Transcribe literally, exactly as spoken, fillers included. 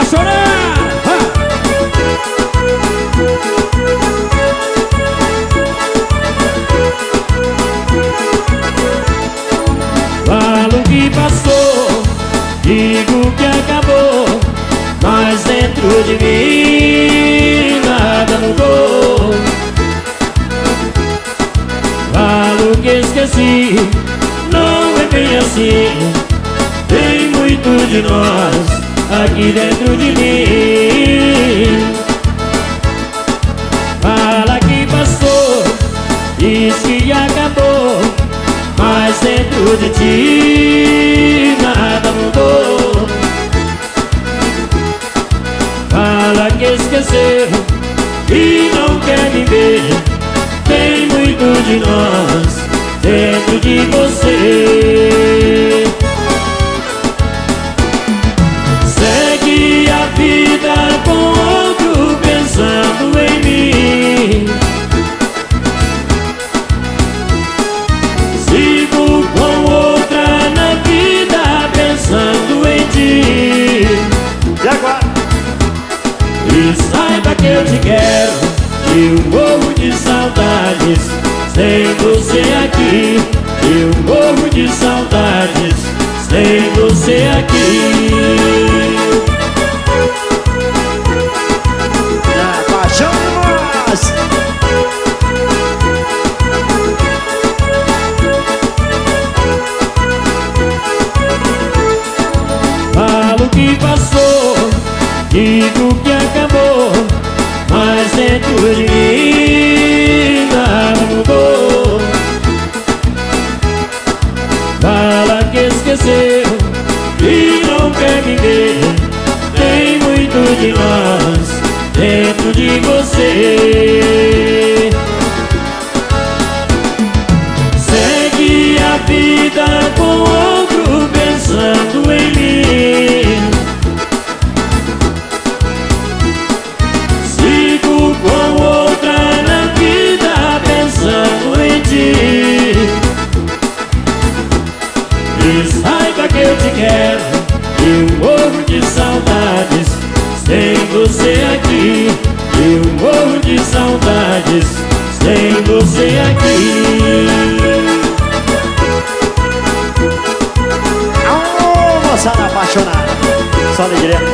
apaixonado. Falo que passou, digo que acabou, mas dentro de mim nada mudou. Falo que esqueci, não é bem assim. Tem muito de nós aqui dentro de mim. Fala que passou, diz que acabou, mas dentro de ti nada mudou. Fala que esqueceu e não quer me ver. Tem muito de nós dentro de você. Segue a vida com outro pensando em mim. Sigo com outra na vida pensando em ti. E agora? E saiba que eu te quero, eu morro de saudades sem você aqui. Eu morro de saudades sem você aqui. É paixão demais. Falo que passou, digo que acabou, mas dentro de mim nada mudou. Fala que esqueceu e não quer me ver. Tem muito de nós dentro de você. Segue a vida com outro pensando em mim. Sigo com outra na vida pensando em ti. E saiba que eu te quero, eu morro de saudades sem você aqui. Eu morro de saudades sem você aqui. Alô, moçada apaixonada. Só alegria.